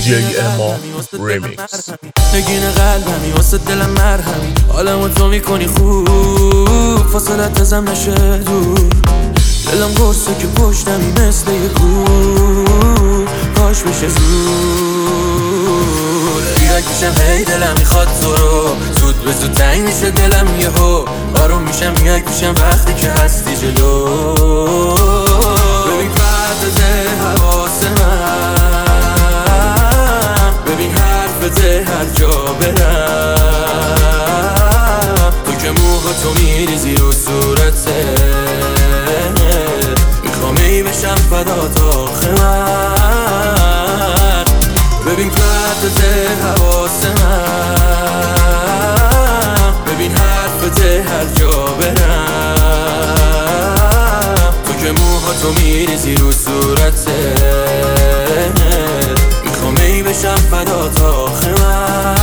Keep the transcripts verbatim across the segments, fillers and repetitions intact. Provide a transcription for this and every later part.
جی اما ریمیکس. نگین قلبمی واسه دلم مرهمی، حالمو تو میکنی خوب، فاصلت ازم نشه دور. دلم گرسه که پشتمی مثل یه کور، کاش بشه زود. بیرک میشم هی دلم میخواد تو رو، زود به زود تنگ میشه دلم یهو. آروم میشم یک میشم وقتی که هستی جلو. ببین پرده حواس من، ببین حرفت هر جا برم. تو که موها تو میریزی رو صورته، میخوام ای بشم فدا تا آخر من. ببین پرده حواس من، ببین حرفت هر جا برم. تو که موها تو میریزی رو صورته، میخوام ای بشم فدا تا آخر من.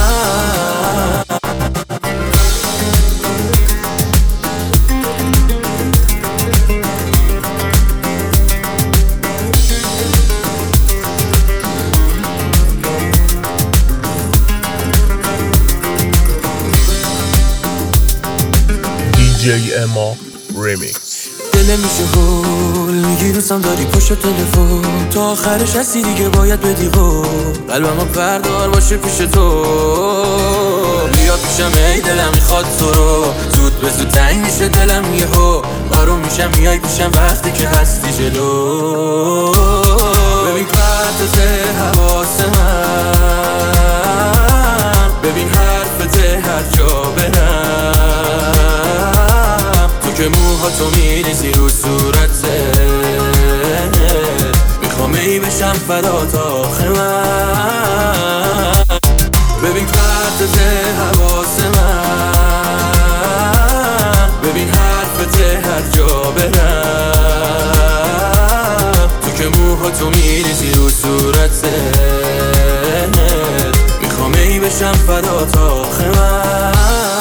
جی اما ریمیکس. دل میشه هول، میگی دوستم داری پشت تلفن، تا آخرش هستی دیگه باید بدی قول. قلبم بردار باشه پیش تو، بیا پیشم ای دلم میخواد تو رو، زود به زود تنگ میشه دلم یهو. آروم میشم میای پیشم وقتی که هستی جلو. ببین پرده حواس من، ببین حرفت هر جا برم. تو که موها تو میریزی رو صورته، میخوام ای بشم فدا تا آخر من. ببین پرده حواس من، ببین حرفت هر جا برم. تو که موها تو میریزی رو صورته، میخوام ای بشم فدا تا آخر من.